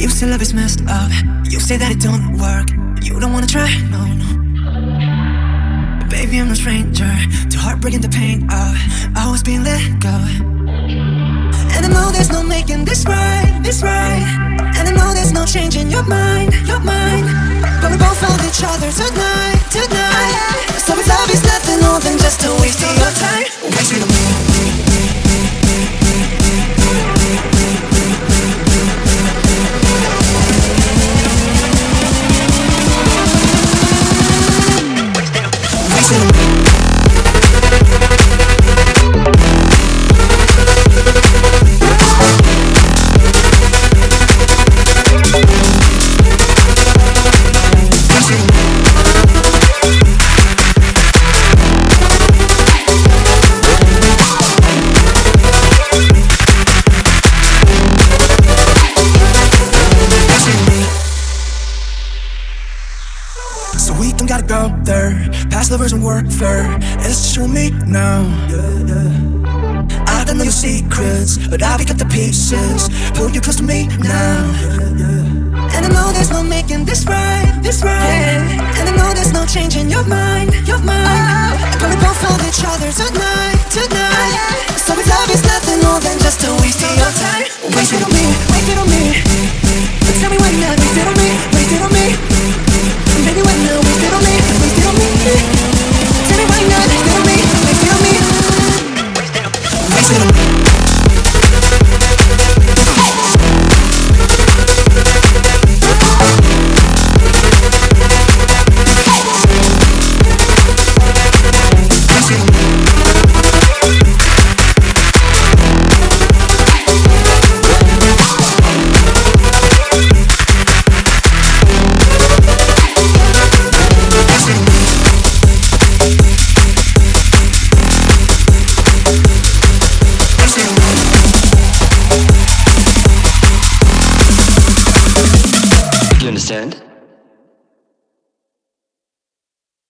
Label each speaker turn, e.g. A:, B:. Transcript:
A: You say love is messed up. You say that it don't work. You don't wanna try, no, no. But baby, I'm no stranger to heartbreak and the pain of always being let go. And I know there's no making this right, this right. And I know there's no changing your mind, your mind. But we both found each other tonight, tonight. So if love is nothing more than just a waste of your time, waste it on me. So we don't gotta go there. Past lovers and work fair. It's just you and me now. I don't know your secrets, but I'll pick up the pieces. Pull you close to me now. And I know there's no making this right, this right. And I know there's no changing your mind, your mind. But we both found each other tonight, tonight. So if love is nothing more than just a waste of your time, waste it on me, waste it on me. Tell me why not, waste it on me, waste it on me. Baby, why not, waste it on me, waste it on me. Tell me why not, waste it on me, waste it on me. Waste it on me.
B: You understand?